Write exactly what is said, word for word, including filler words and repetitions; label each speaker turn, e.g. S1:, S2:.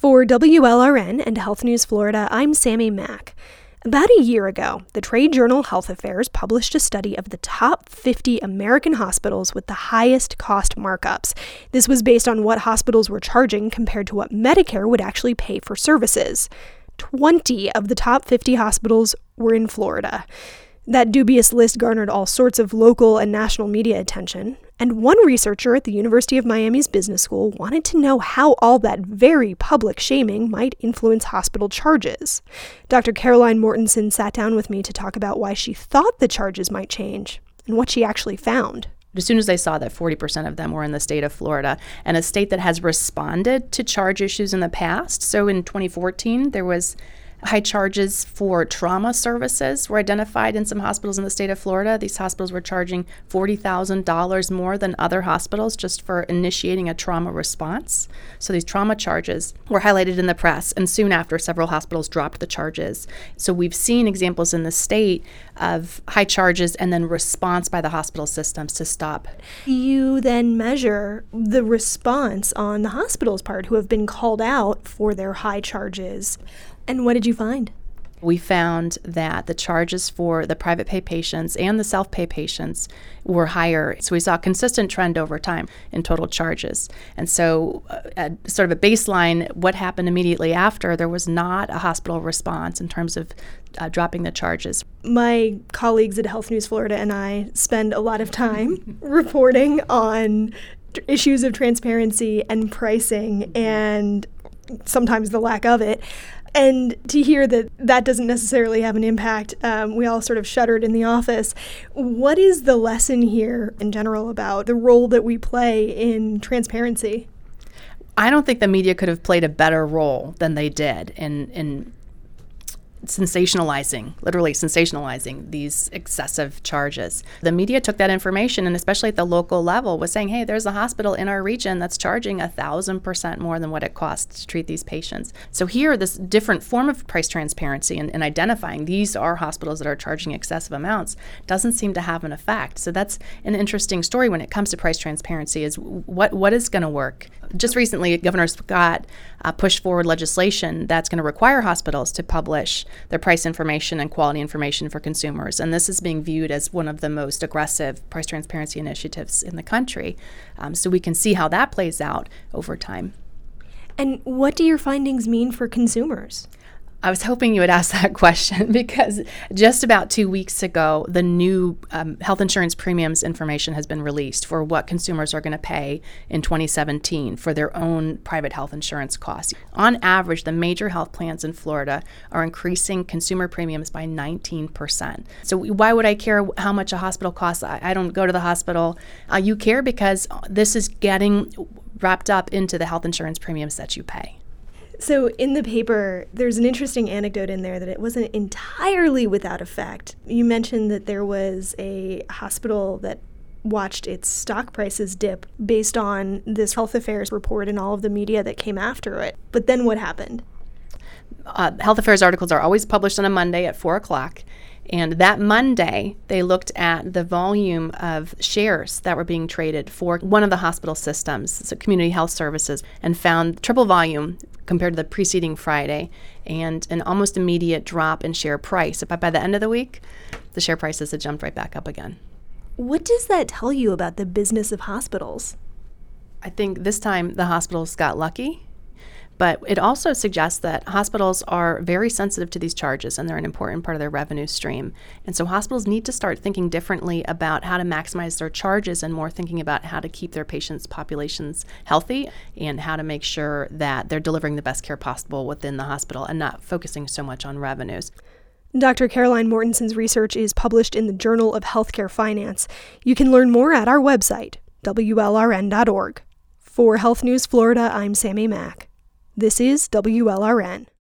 S1: For W L R N and Health News Florida, I'm Sammy Mack. About a year ago, the trade journal Health Affairs published a study of the top fifty American hospitals with the highest cost markups. This was based on what hospitals were charging compared to what Medicare would actually pay for services. twenty of the top fifty hospitals were in Florida. That dubious list garnered all sorts of local and national media attention, and one researcher at the University of Miami's Business School wanted to know how all that very public shaming might influence hospital charges. Doctor Caroline Mortensen sat down with me to talk about why she thought the charges might change and what she actually found.
S2: As soon as they saw that forty percent of them were in the state of Florida, and a state that has responded to charge issues in the past. So in twenty fourteen, there was high charges for trauma services were identified in some hospitals in the state of Florida. These hospitals were charging forty thousand dollars more than other hospitals just for initiating a trauma response. So these trauma charges were highlighted in the press, and soon after, several hospitals dropped the charges. So we've seen examples in the state of high charges and then response by the hospital systems to stop.
S1: You then measure the response on the hospital's part, who have been called out for their high charges. And what did you find?
S2: We found that the charges for the private pay patients and the self-pay patients were higher. So we saw a consistent trend over time in total charges. And so uh, at sort of a baseline, what happened immediately after, there was not a hospital response in terms of uh, dropping the charges.
S1: My colleagues at Health News Florida and I spend a lot of time reporting on issues of transparency and pricing and sometimes the lack of it. And to hear that that doesn't necessarily have an impact, um, we all sort of shuddered in the office. What is the lesson here in general about the role that we play in transparency?
S2: I don't think the media could have played a better role than they did in in sensationalizing, literally sensationalizing these excessive charges. The media took that information, and especially at the local level, was saying, hey, there's a hospital in our region that's charging a thousand percent more than what it costs to treat these patients. So here, this different form of price transparency and, and identifying these are hospitals that are charging excessive amounts doesn't seem to have an effect. So that's an interesting story when it comes to price transparency, is what what is going to work. Just recently, Governor Scott uh, pushed forward legislation that's going to require hospitals to publish their price information and quality information for consumers. And this is being viewed as one of the most aggressive price transparency initiatives in the country. Um, so we can see how that plays out over time.
S1: And what do your findings mean for consumers?
S2: I was hoping you would ask that question because just about two weeks ago, the new um, health insurance premiums information has been released for what consumers are going to pay in twenty seventeen for their own private health insurance costs. On average, the major health plans in Florida are increasing consumer premiums by nineteen percent. So why would I care how much a hospital costs? I, I don't go to the hospital. Uh, you care because this is getting wrapped up into the health insurance premiums that you pay.
S1: So in the paper, there's an interesting anecdote in there that it wasn't entirely without effect. You mentioned that there was a hospital that watched its stock prices dip based on this Health Affairs report and all of the media that came after it. But then what happened?
S2: Uh, Health Affairs articles are always published on a Monday at four o'clock. And that Monday, they looked at the volume of shares that were being traded for one of the hospital systems, so Community Health Services, and found triple volume compared to the preceding Friday and an almost immediate drop in share price. But by the end of the week, the share prices had jumped right back up again.
S1: What does that tell you about the business of hospitals?
S2: I think this time the hospitals got lucky. But it also suggests that hospitals are very sensitive to these charges, and they're an important part of their revenue stream. And so hospitals need to start thinking differently about how to maximize their charges and more thinking about how to keep their patients' populations healthy and how to make sure that they're delivering the best care possible within the hospital and not focusing so much on revenues.
S1: Doctor Caroline Mortensen's research is published in the Journal of Healthcare Finance. You can learn more at our website, W L R N dot org. For Health News Florida, I'm Sammy Mack. This is W L R N.